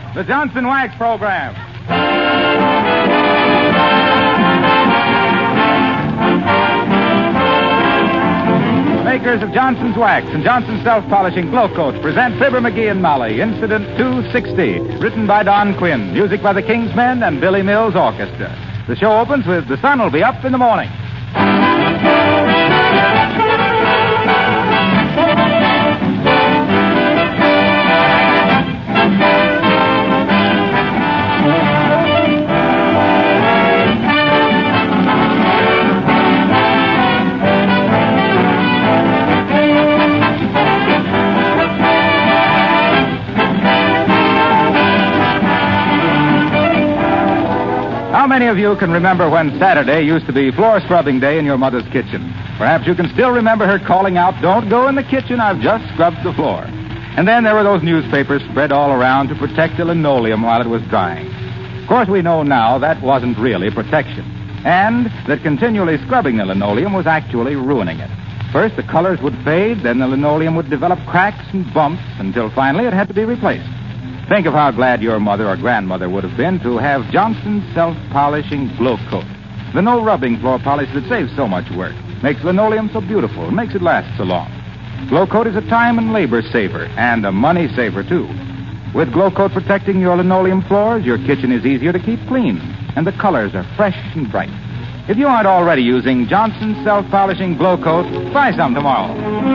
the Johnson Wax Program. Makers of Johnson's Wax and Johnson's Self-Polishing Glow Coat present Fibber McGee and Molly, Incident 260, written by Don Quinn, music by the King's Men and Billy Mills Orchestra. The show opens with The Sun Will Be Up in the Morning. How many of you can remember when Saturday used to be floor scrubbing day in your mother's kitchen? Perhaps you can still remember her calling out, "Don't go in the kitchen, I've just scrubbed the floor." And then there were those newspapers spread all around to protect the linoleum while it was drying. Of course, we know now that wasn't really protection, and that continually scrubbing the linoleum was actually ruining it. First, the colors would fade, then the linoleum would develop cracks and bumps until finally it had to be replaced. Think of how glad your mother or grandmother would have been to have Johnson's Self-Polishing Glow Coat. The no-rubbing floor polish that saves so much work, makes linoleum so beautiful, and makes it last so long. Glow Coat is a time and labor saver, and a money saver, too. With Glow Coat protecting your linoleum floors, your kitchen is easier to keep clean, and the colors are fresh and bright. If you aren't already using Johnson's Self-Polishing Glow Coat, try some tomorrow.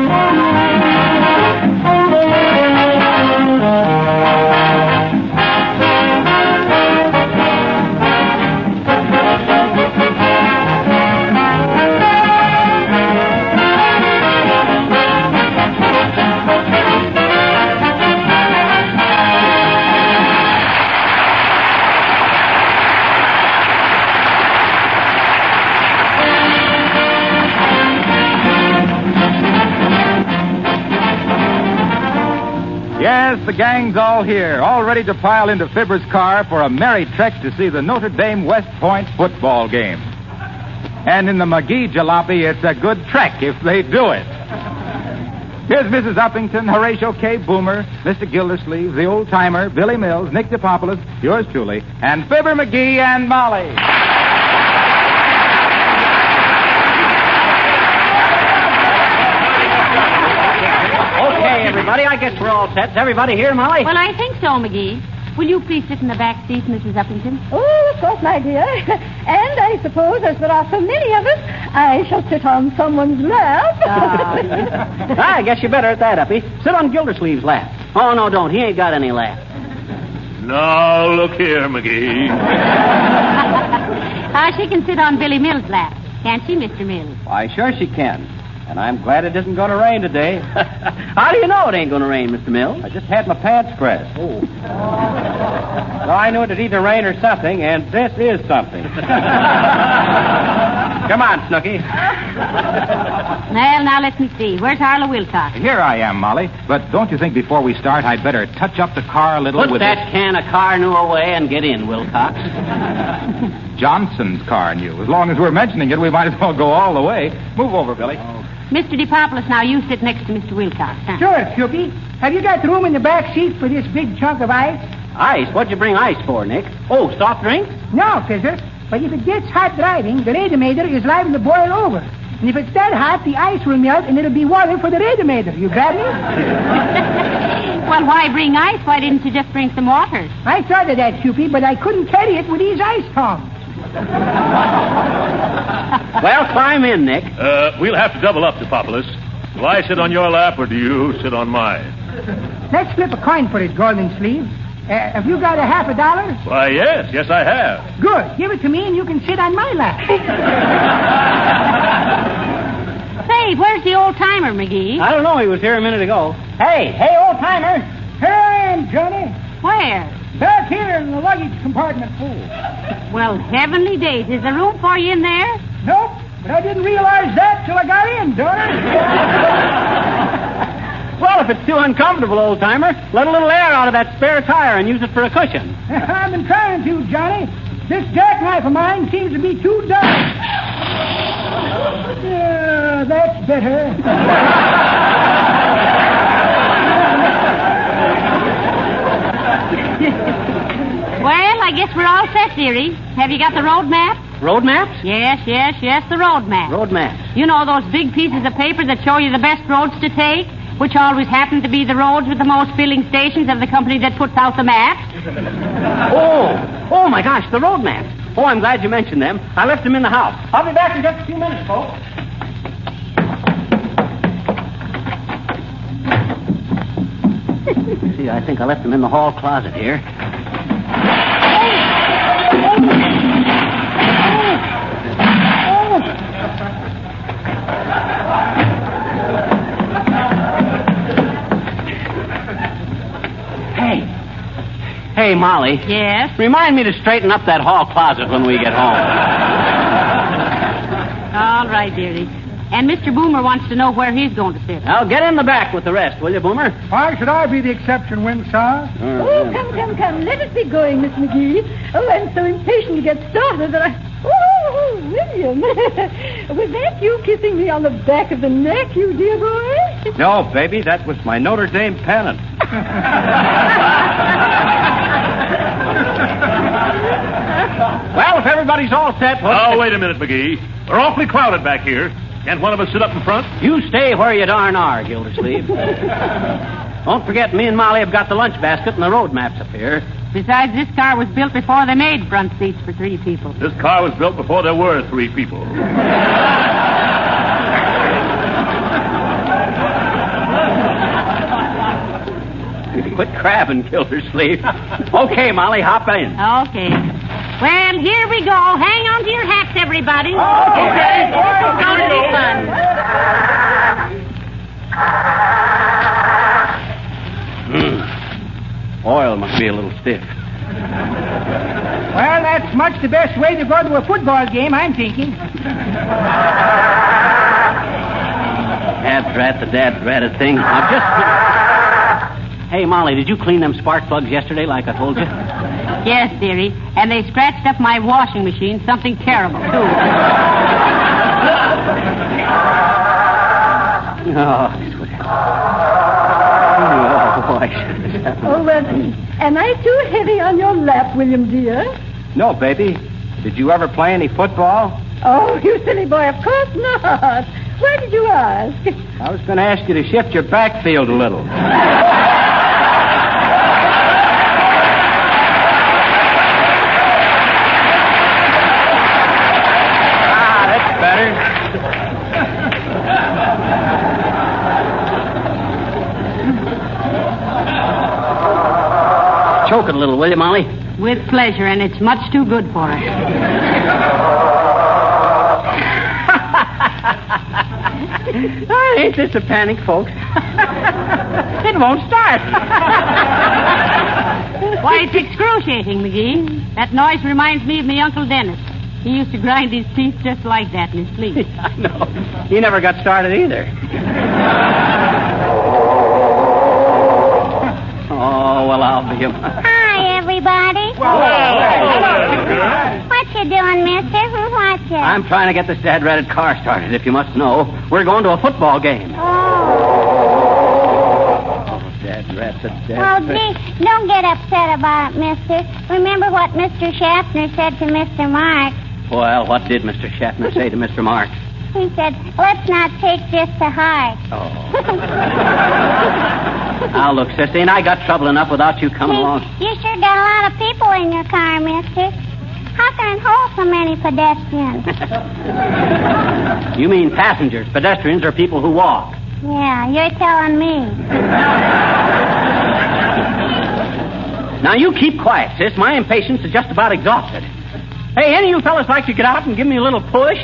Yes, the gang's all here, all ready to pile into Fibber's car for a merry trek to see the Notre Dame West Point football game. And in the McGee jalopy, it's a good trek if they do it. Here's Mrs. Uppington, Horatio K. Boomer, Mr. Gildersleeve, the old-timer, Billy Mills, Nick DePopoulos, yours truly, and Fibber McGee and Molly. Everybody, I guess we're all set. Is everybody here, Molly? Well, I think so, McGee. Will you please sit in the back seat, Mrs. Uppington? Oh, of course, my dear. And I suppose, as there are so many of us, I shall sit on someone's lap. I guess you better at that, Uppy. Sit on Gildersleeve's lap. Oh, no, don't. He ain't got any lap. Now, look here, McGee. She can sit on Billy Mills' lap. Can't she, Mr. Mills? Why, sure she can. And I'm glad it isn't going to rain today. How do you know it ain't going to rain, Mr. Mills? I just had my pants pressed. Oh. Well, I knew it'd either rain or something, and this is something. Come on, Snooky. Well, now, let me see. Where's Arlo Wilcox? Here I am, Molly. But don't you think before we start, I'd better touch up the car a little Put with that can of car new away and get in, Wilcox. Johnson's car new. As long as we're mentioning it, we might as well go all the way. Move over, Billy. Mr. DePopoulos, now you sit next to Mr. Wilcox. Huh? Sure, Snoopy. Have you got room in the back seat for this big chunk of ice? Ice? What'd you bring ice for, Nick? Oh, soft drink? No, Fizzer. But if it gets hot driving, the radiator is liable to boil over. And if it's that hot, the ice will melt and it'll be water for the radiator. You got me? Well, why bring ice? Why didn't you just bring some water? I thought of that, Snoopy, but I couldn't carry it with these ice tongs. Well, climb in, Nick. We'll have to double up, DePopoulos. Will I sit on your lap, or do you sit on mine? Let's flip a coin for it, Golden Sleeve. Have you got $50? Why, yes, I have. Good. Give it to me and you can sit on my lap. Say, where's the old-timer, McGee? I don't know. He was here a minute ago. Hey, old-timer. Here I am, Johnny. Where? Back here in the luggage compartment pool. Well, heavenly days. Is there room for you in there? Nope, but I didn't realize that till I got in, Johnny. Well, if it's too uncomfortable, old-timer, let a little air out of that spare tire and use it for a cushion. I've been trying to, Johnny. This jackknife of mine seems to be too dark. Yeah, that's better. Well, I guess we're all set, dearie. Have you got the road map? Road maps? Yes, the road map. Road maps. You know those big pieces of paper that show you the best roads to take, which always happen to be the roads with the most filling stations of the company that puts out the maps? Oh, my gosh, the road maps. Oh, I'm glad you mentioned them. I left them in the house. I'll be back in just a few minutes, folks. See, I think I left them in the hall closet here. Hey, Molly. Yes? Remind me to straighten up that hall closet when we get home. All right, dearie. And Mr. Boomer wants to know where he's going to sit. Now, get in the back with the rest, will you, Boomer? Why should I be the exception, Winsor? Come. Let us be going, Miss McGee. Oh, I'm so impatient to get started that I... Oh, William. Was that you kissing me on the back of the neck, you dear boy? No, baby, that was my Notre Dame pennant. Well, if everybody's all set... Wait a minute, McGee. We're awfully crowded back here. Can't one of us sit up in front? You stay where you darn are, Gildersleeve. Don't forget, me and Molly have got the lunch basket and the road maps up here. Besides, this car was built before they made front seats for 3 people. This car was built before there were 3 people. Quit crabbing, Gildersleeve. Okay, Molly, hop in. Okay. Well, here we go. Hang on to your hats, everybody. Okay. It's going to be fun. Oil must be a little stiff. Well, that's much the best way to go to a football game, I'm thinking. Dad-drat the dad-dratted thing. Now, just... Hey, Molly, did you clean them spark plugs yesterday like I told you? Yes, dearie. And they scratched up my washing machine, something terrible, too. Oh, sweet. Oh, I should have... Oh, well, am I too heavy on your lap, William, dear? No, baby. Did you ever play any football? Oh, you silly boy, of course not. Why did you ask? I was going to ask you to shift your backfield a little. That's better. Choke it a little, will you, Molly? With pleasure, and it's much too good for us. Ain't this a panic, folks? It won't start. Why, it's excruciating, McGee. That noise reminds me of my Uncle Dennis. He used to grind his teeth just like that in his sleep. I know. He never got started either. Oh, well, I'll be... Hi, everybody. What you doing, mister? Who's watching? I'm trying to get this dad-ratted car started, if you must know. We're going to a football game. Oh, dad-ratted, well, gee, don't get upset about it, mister. Remember what Mr. Schaffner said to Mr. Marks. Well, what did Mr. Schaffner say to Mr. Marks? He said, let's not take this to heart. Oh. Now, look, Sissy, and I got trouble enough without you coming along. You sure got a lot of people in your car, mister. How can it hold so many pedestrians? You mean passengers. Pedestrians are people who walk. Yeah, you're telling me. Now, you keep quiet, sis. My impatience is just about exhausted. Hey, any of you fellas like to get out and give me a little push?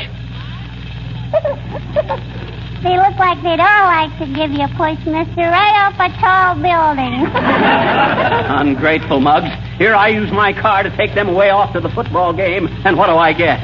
They look like they'd all like to give you a push, mister, right off a tall building. Ungrateful mugs. Here I use my car to take them away off to the football game, and what do I get?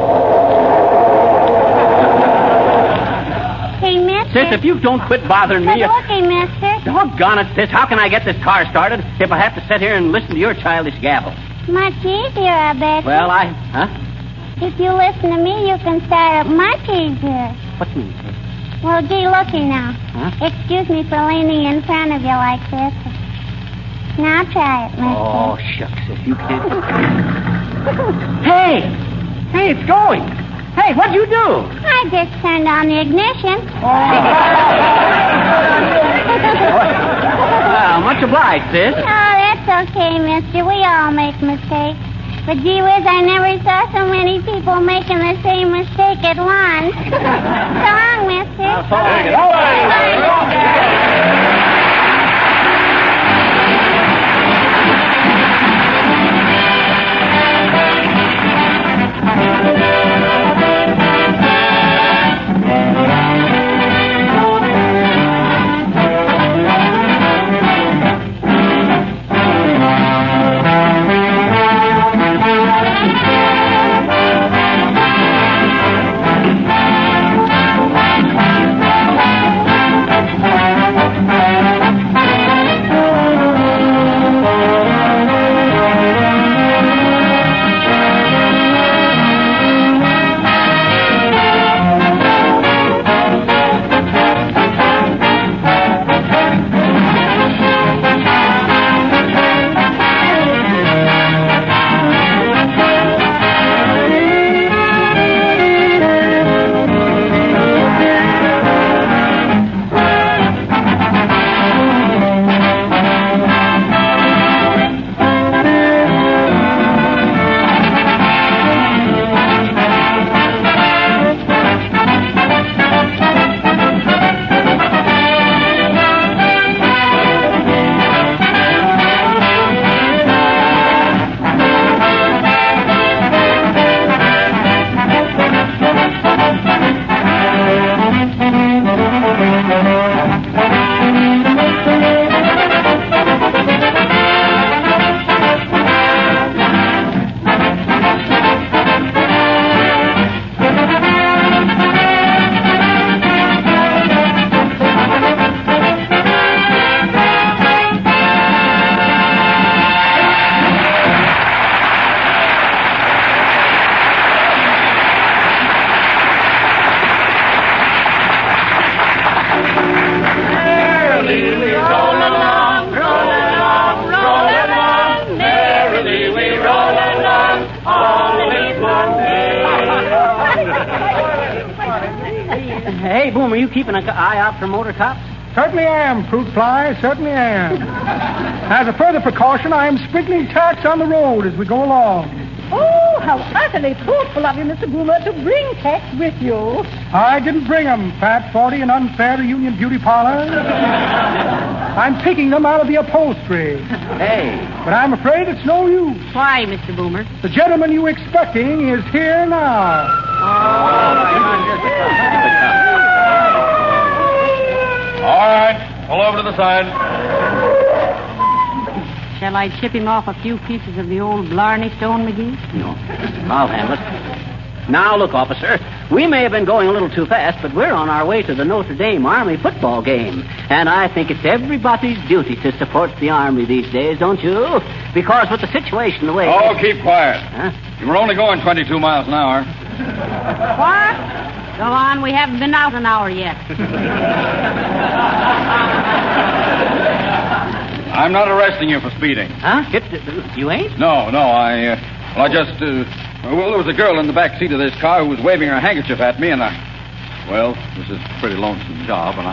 Hey, mister. Sis, if you don't quit bothering me... Good looking, mister. Doggone it, sis. How can I get this car started if I have to sit here and listen to your childish gabble? Much easier, I bet. Well, Huh? If you listen to me, you can start it much easier. What do you mean? Well, gee, looky now. Huh? Excuse me for leaning in front of you like this. Now try it, mister. Oh, shucks, if you can't... Hey, it's going. Hey, what'd you do? I just turned on the ignition. Well, much obliged, sis. Oh, that's okay, mister. We all make mistakes. But gee whiz, I never saw so many people making the same mistake at once. So long, mister. Hey, Boom, are you keeping an eye out for motor cops? Certainly am, Fruit Fly, certainly am. As a further precaution, I am sprinkling tacks on the road as we go along. Oh, how utterly thoughtful of you, Mr. Boomer, to bring tacks with you. I didn't bring them, fat, 40, and unfair Union Beauty Parlor. I'm picking them out of the upholstery. Hey. But I'm afraid it's no use. Why, Mr. Boomer? The gentleman you were expecting is here now. All right, pull over to the side. Shall I chip him off a few pieces of the old Blarney Stone, McGee? No, I'll handle it. Now, look, officer, we may have been going a little too fast, but we're on our way to the Notre Dame Army football game. And I think it's everybody's duty to support the Army these days, don't you? Because with the situation the way... Oh, keep quiet. Huh? You were only going 22 miles an hour. What? Go on, we haven't been out an hour yet. I'm not arresting you for speeding. Huh? You ain't? No, there was a girl in the back seat of this car who was waving her handkerchief at me, and well, this is a pretty lonesome job, and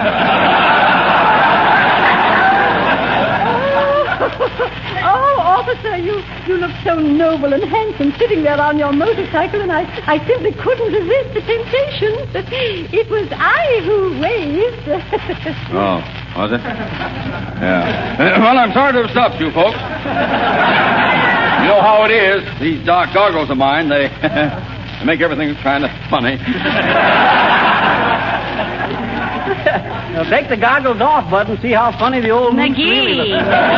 Oh, officer, you look so noble and handsome sitting there on your motorcycle, and I simply couldn't resist the temptation. It was I who waved. Oh, was it? Yeah. Well, I'm sorry to have stopped you folks. You know how it is. These dark goggles of mine, they make everything kind of funny. Now, take the goggles off, Bud, and see how funny the old McGee!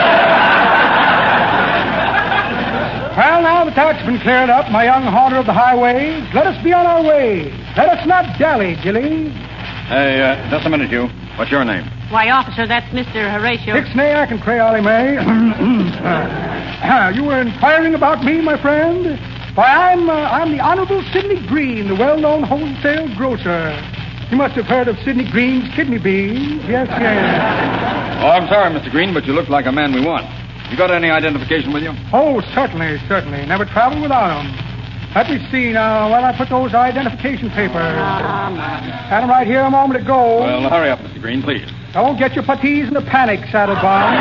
Well, now the talk's been cleared up, my young haunter of the highways. Let us be on our way. Let us not dally, Gilly. Hey, just a minute, you. What's your name? Why, officer, that's Mr. Horatio. Ixnay, I can pray, Ollie May. You were inquiring about me, my friend? Why, I'm the Honorable Sidney Green, the well-known wholesale grocer. You must have heard of Sidney Green's kidney beans. Yes, yes. Oh, I'm sorry, Mr. Green, but you look like a man we want. You got any identification with you? Oh, certainly. Never traveled without them. Let me see now. Well, I put those identification papers. Had them right here a moment ago. Well, hurry up, Mr. Green, please. Don't get your puttees in a panic, Saddlebaum.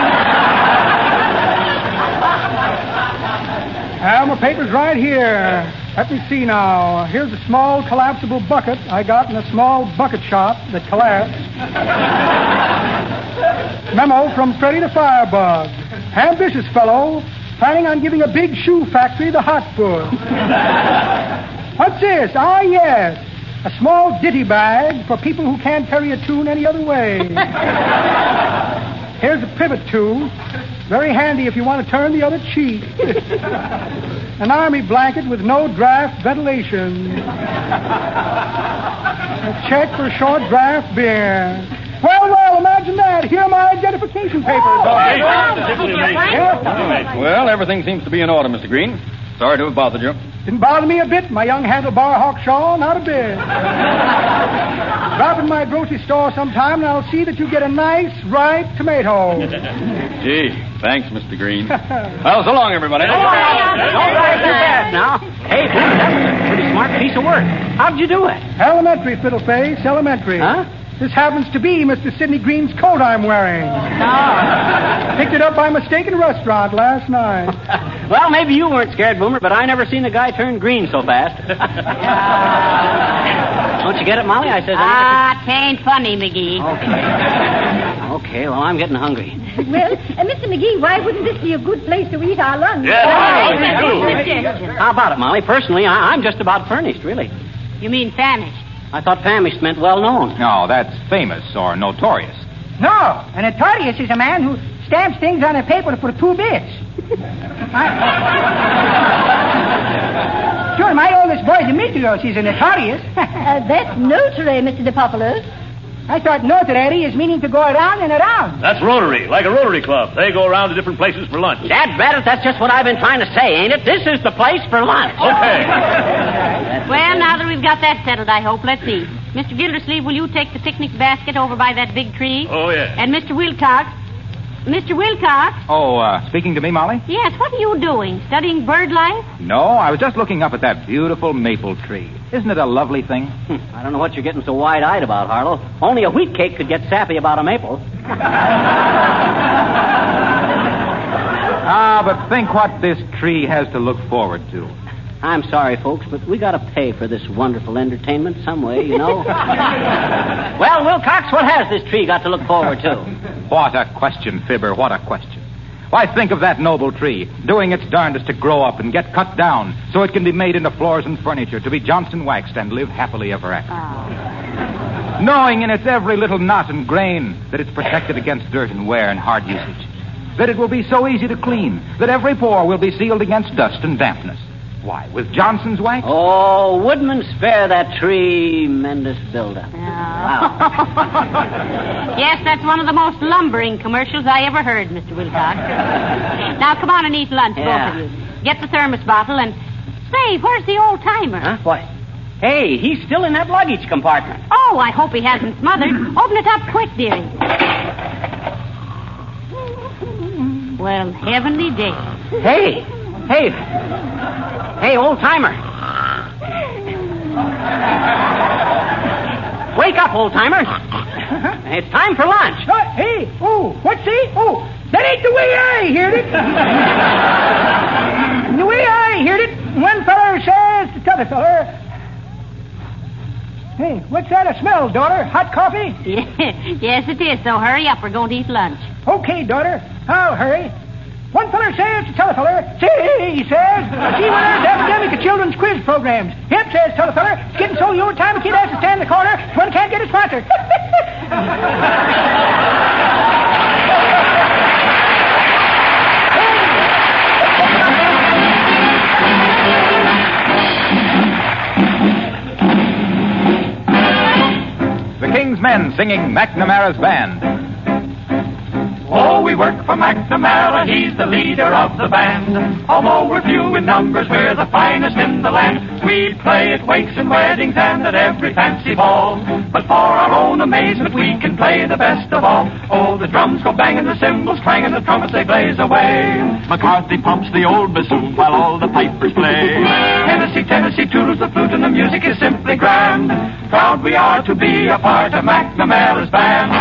Have my papers right here. Let me see now. Here's a small collapsible bucket I got in a small bucket shop that collapsed. Memo from Freddie the Firebug. Ambitious fellow, planning on giving a big shoe factory the hot foot. What's this? Ah, yes. A small ditty bag for people who can't carry a tune any other way. Here's a pivot tube. Very handy if you want to turn the other cheek. An army blanket with no draft ventilation. A check for short draft beer. Well, imagine that. Here are my identification papers. Well, everything seems to be in order, Mr. Green. Sorry to have bothered you. Didn't bother me a bit, my young handlebar Hawkshaw, not a bit. Drop in my grocery store sometime, and I'll see that you get a nice, ripe tomato. Gee, thanks, Mr. Green. Well, so long, everybody. Don't drive too fast now. Hey, boy, that was a pretty smart piece of work. How'd you do it? Elementary, Fiddleface, elementary. Huh? This happens to be Mr. Sidney Green's coat I'm wearing. Oh. Picked it up by mistake in a restaurant last night. Well, maybe you weren't scared, Boomer, but I never seen a guy turn green so fast. Don't you get it, Molly? I says... Tain't funny, McGee. Okay, well, I'm getting hungry. Well, Mr. McGee, why wouldn't this be a good place to eat our lunch? How about it, Molly? Personally, I'm just about furnished, really. You mean famished? I thought famished meant well-known. No, that's famous or notorious. No, a notorious is a man who stamps things on a paper for 2 bits. Sure, my oldest boy's Demetrios. He's a notorious. That's notary, Mr. DePopoulos. I thought notary is meaning to go around and around. That's Rotary, like a Rotary Club. They go around to different places for lunch. Dad, that's just what I've been trying to say, ain't it? This is the place for lunch. Okay. Well, now that we've got that settled, I hope, let's see. Mr. Gildersleeve, will you take the picnic basket over by that big tree? Oh, yeah. And Mr. Wilcox. Mr. Wilcox? Oh, speaking to me, Molly? Yes, what are you doing? Studying bird life? No, I was just looking up at that beautiful maple tree. Isn't it a lovely thing? I don't know what you're getting so wide-eyed about, Harlow. Only a wheat cake could get sappy about a maple. But think what this tree has to look forward to. I'm sorry, folks, but we gotta pay for this wonderful entertainment some way, you know. Well, Wilcox, what has this tree got to look forward to? What a question, Fibber, what a question. Why, think of that noble tree, doing its darndest to grow up and get cut down so it can be made into floors and furniture, to be Johnson waxed and live happily ever after. Knowing in its every little knot and grain that it's protected against dirt and wear and hard usage. That it will be so easy to clean, that every pore will be sealed against dust and dampness. Why, with Johnson's wax? Oh, Woodman, spare that tremendous buildup. Wow. Yes, that's one of the most lumbering commercials I ever heard, Mr. Wilcox. Now, come on and eat lunch, both of you. Get the thermos bottle and... Say, where's the old-timer? Huh? What? Hey, he's still in that luggage compartment. Oh, I hope he hasn't smothered. Open it up quick, dearie. Well, heavenly day. Hey, old-timer. Wake up, old-timer. It's time for lunch. What's he? Oh, that ain't the way I heard it. The way I heard it, one feller says to t'other feller, hey, what's that I smell, daughter? Hot coffee? Yes, it is, so hurry up. We're going to eat lunch. Okay, daughter, I'll hurry. One feller says to t'other feller, say, he says, see when there's epidemic of children's quiz programs. Yep, says t'other feller, it's getting so the old time a kid has to stand in the corner, one can't get a sponsor. The King's Men singing McNamara's Band. Oh, we work for McNamara, he's the leader of the band. Although we're few in numbers, we're the finest in the land. We play at wakes and weddings and at every fancy ball. But for our own amazement, we can play the best of all. Oh, the drums go banging, the cymbals clanging, the trumpets they blaze away. McCarthy pumps the old bassoon while all the pipers play. Tennessee toodles the flute and the music is simply grand. Proud we are to be a part of McNamara's band.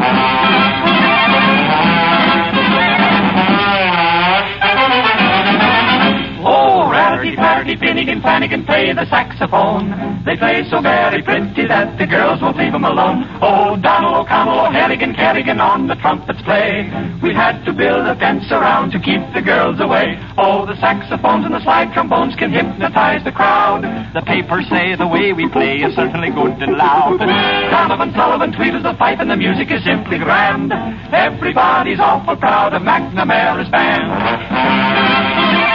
Oh, Rarity, Finnegan, Flanagan play the saxophone. They play so very pretty that the girls won't leave them alone. Oh, Donald O'Connell, O'Harrigan, Kerrigan on the trumpets play. We had to build a fence around to keep the girls away. Oh, the saxophones and the slide trombones can hypnotize the crowd. The papers say the way we play is certainly good and loud. Donovan, Sullivan, Tweedles the fife, and the music is simply grand. Everybody's awful proud of McNamara's band.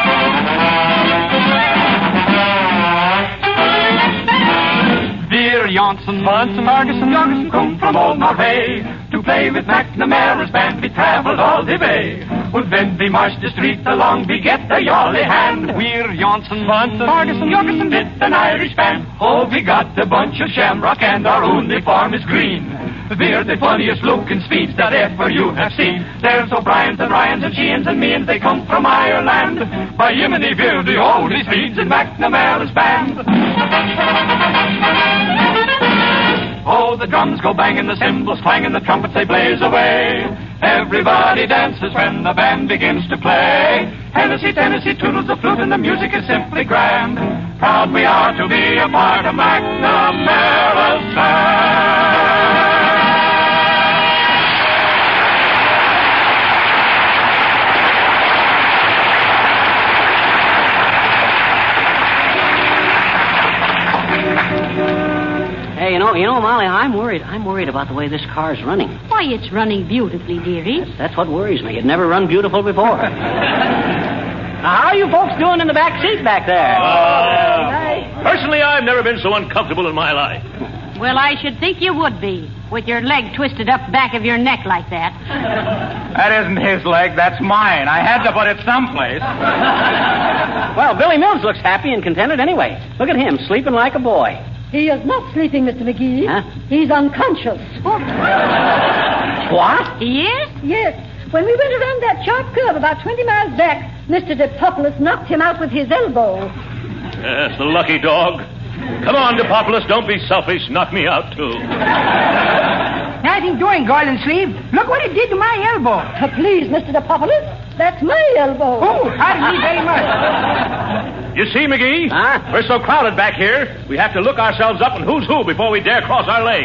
Dear Janssen, Ferguson, come from old Norway to play with McNamara's band. We traveled all the way. Well, then we marched the street along, we get a jolly hand. We're Janssen, Ferguson, with an Irish band. Oh, we got a bunch of shamrock and our uniform is green. We're the funniest looking speeds that ever you have seen. There's O'Briens and Ryans and Sheehan's and me, and they come from Ireland. By Yemeni, we're the only speeds in McNamara's band. Oh, the drums go banging, the cymbals clanging, the trumpets they blaze away. Everybody dances when the band begins to play. Tennessee toodles the flute and the music is simply grand. Proud we are to be a part of McNamara's band. Hey, you know, Molly, I'm worried about the way this car's running. Why, it's running beautifully, dearie. That's what worries me. It never run beautiful before. Now, how are you folks doing in the back seat back there? Personally, I've never been so uncomfortable in my life. Well, I should think you would be, with your leg twisted up back of your neck like that. That isn't his leg, that's mine. I had to put it someplace. Well, Billy Mills looks happy and contented anyway. Look at him, sleeping like a boy. He is not sleeping, Mr. McGee. Huh? He's unconscious. What? He is? Yes. When we went around that sharp curve about 20 miles back, Mr. DePopoulos knocked him out with his elbow. Yes, the lucky dog. Come on, DePopoulos, don't be selfish. Knock me out, too. Nothing doing, Golden Sleeve. Look what it did to my elbow. Please, Mr. DePopoulos, that's my elbow. Oh, pardon me very much. You see, McGee? Huh? We're so crowded back here, we have to look ourselves up and who's who before we dare cross our legs.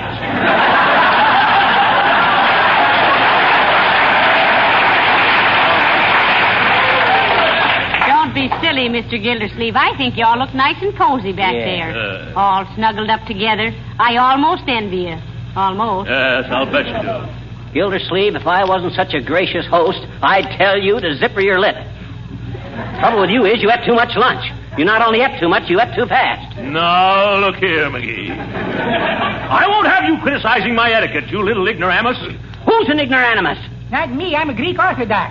Don't be silly, Mr. Gildersleeve. I think you all look nice and cozy back there. All snuggled up together. I almost envy you. Almost. Yes, I'll bet you do. Gildersleeve, if I wasn't such a gracious host, I'd tell you to zipper your lip. Trouble with you is you ate too much lunch. You not only ate too much, you ate too fast. No, look here, McGee. I won't have you criticizing my etiquette, you little ignoramus. Who's an ignoramus? Not me, I'm a Greek Orthodox.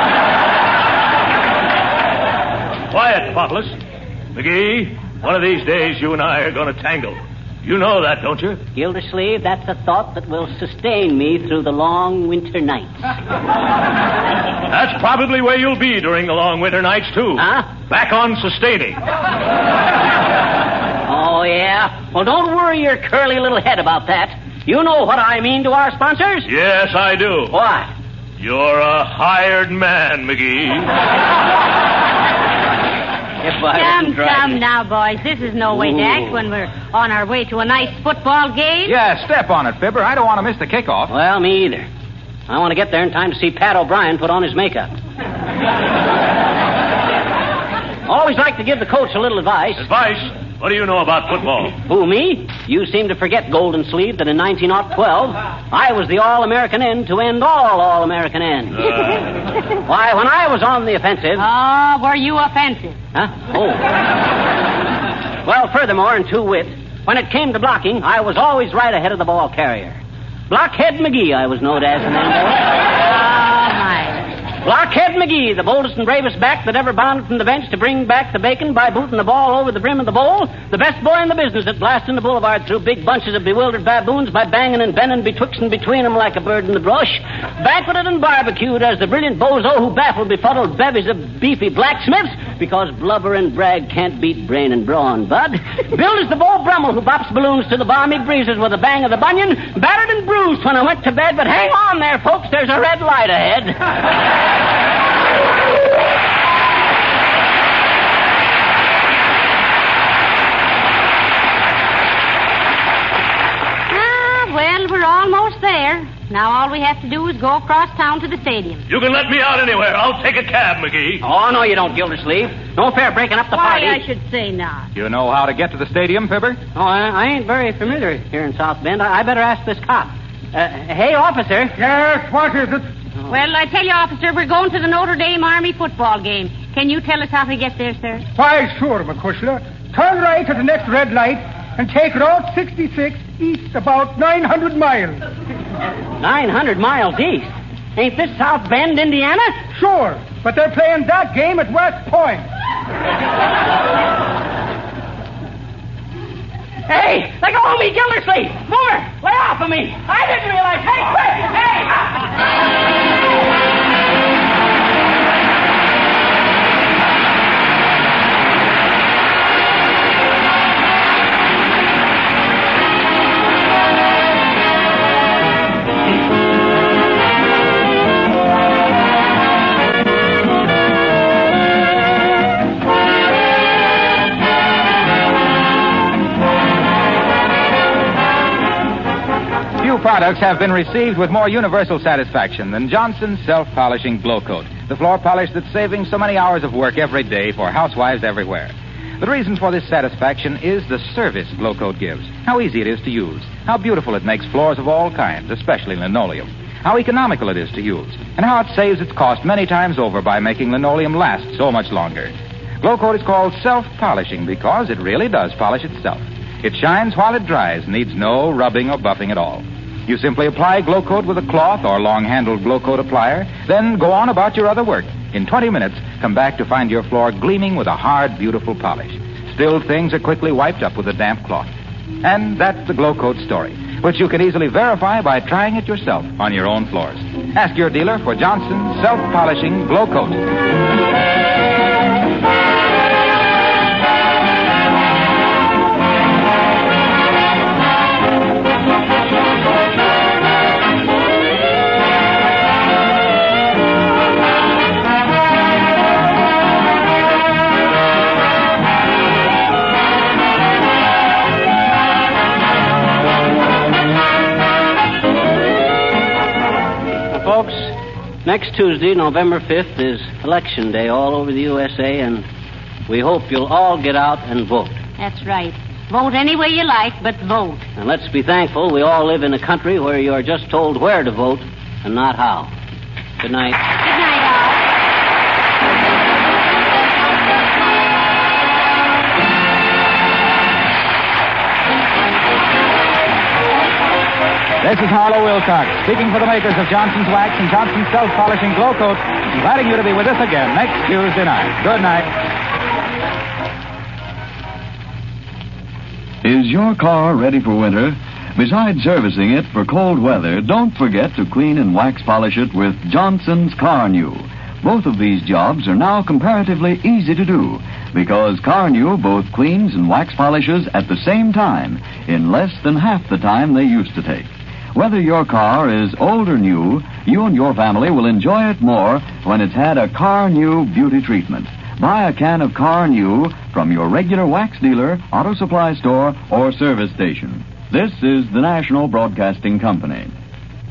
Quiet, Populus. McGee, one of these days you and I are going to tangle. You know that, don't you? Gildersleeve, that's a thought that will sustain me through the long winter nights. That's probably where you'll be during the long winter nights, too. Huh? Back on sustaining. Oh, yeah? Well, don't worry your curly little head about that. You know what I mean to our sponsors? Yes, I do. What? You're a hired man, McGee. Come now, boys. This is no way to act when we're on our way to a nice football game. Yeah, step on it, Fibber. I don't want to miss the kickoff. Well, me either. I want to get there in time to see Pat O'Brien put on his makeup. Always like to give the coach a little advice. Advice? What do you know about football? Who, me? You seem to forget, Golden Sleeve, that in 1912, I was the All-American end to end all All-American ends. Why, when I was on the offensive... Oh, were you offensive? Huh? Oh. Well, furthermore, and to wit, when it came to blocking, I was always right ahead of the ball carrier. Blockhead McGee, I was known as in them days. Blockhead McGee, the boldest and bravest back that ever bounded from the bench to bring back the bacon by booting the ball over the brim of the bowl. The best boy in the business at blasting the boulevard through big bunches of bewildered baboons by banging and bending betwixt and between them like a bird in the brush. Banqueted and barbecued as the brilliant bozo who baffled befuddled bevies of beefy blacksmiths because blubber and brag can't beat brain and brawn, bud. Billed as the Beau Brummel who bops balloons to the balmy breezes with a bang of the bunion. Battered and bruised when I went to bed, but hang on there, folks, there's a red light ahead. Well, we're almost there. Now all we have to do is go across town to the stadium. You can let me out anywhere. I'll take a cab, McGee. Oh, no, you don't, Gildersleeve. No fair breaking up the Why, party. I should say not. You know how to get to the stadium, Fibber? Oh, I ain't very familiar here in South Bend. I better ask this cop. Hey, officer. Yes, what is it? Well, I tell you, officer, we're going to the Notre Dame Army football game. Can you tell us how to get there, sir? Why, sure, McCushla. Turn right at the next red light and take Route 66 east about 900 miles. 900 miles east? Ain't this South Bend, Indiana? Sure, but they're playing that game at West Point. Hey, let go of me, Gildersleeve! Boomer, lay off of me! I didn't realize. Hey, quick! Hey! Products have been received with more universal satisfaction than Johnson's self-polishing Glow Coat, the floor polish that's saving so many hours of work every day for housewives everywhere. The reason for this satisfaction is the service Glow Coat gives. How easy it is to use, how beautiful it makes floors of all kinds, especially linoleum, how economical it is to use, and how it saves its cost many times over by making linoleum last so much longer. Glow Coat is called self-polishing because it really does polish itself. It shines while it dries, needs no rubbing or buffing at all. You simply apply Glow Coat with a cloth or long-handled Glow Coat applier, then go on about your other work. In 20 minutes, come back to find your floor gleaming with a hard, beautiful polish. Spilled things are quickly wiped up with a damp cloth. And that's the Glow Coat story, which you can easily verify by trying it yourself on your own floors. Ask your dealer for Johnson's self-polishing Glow Coat. Folks, next Tuesday, November 5th, is Election Day all over the USA, and we hope you'll all get out and vote. That's right. Vote any way you like, but vote. And let's be thankful we all live in a country where you're just told where to vote and not how. Good night. Good night, Al. This is Harlow Wilcox, speaking for the makers of Johnson's Wax and Johnson's Self-Polishing Glow Coat, inviting you to be with us again next Tuesday night. Good night. Is your car ready for winter? Besides servicing it for cold weather, don't forget to clean and wax polish it with Johnson's Car-New. Both of these jobs are now comparatively easy to do because Car-New both cleans and wax polishes at the same time in less than half the time they used to take. Whether your car is old or new, you and your family will enjoy it more when it's had a Car-New beauty treatment. Buy a can of Car-New from your regular wax dealer, auto supply store, or service station. This is the National Broadcasting Company.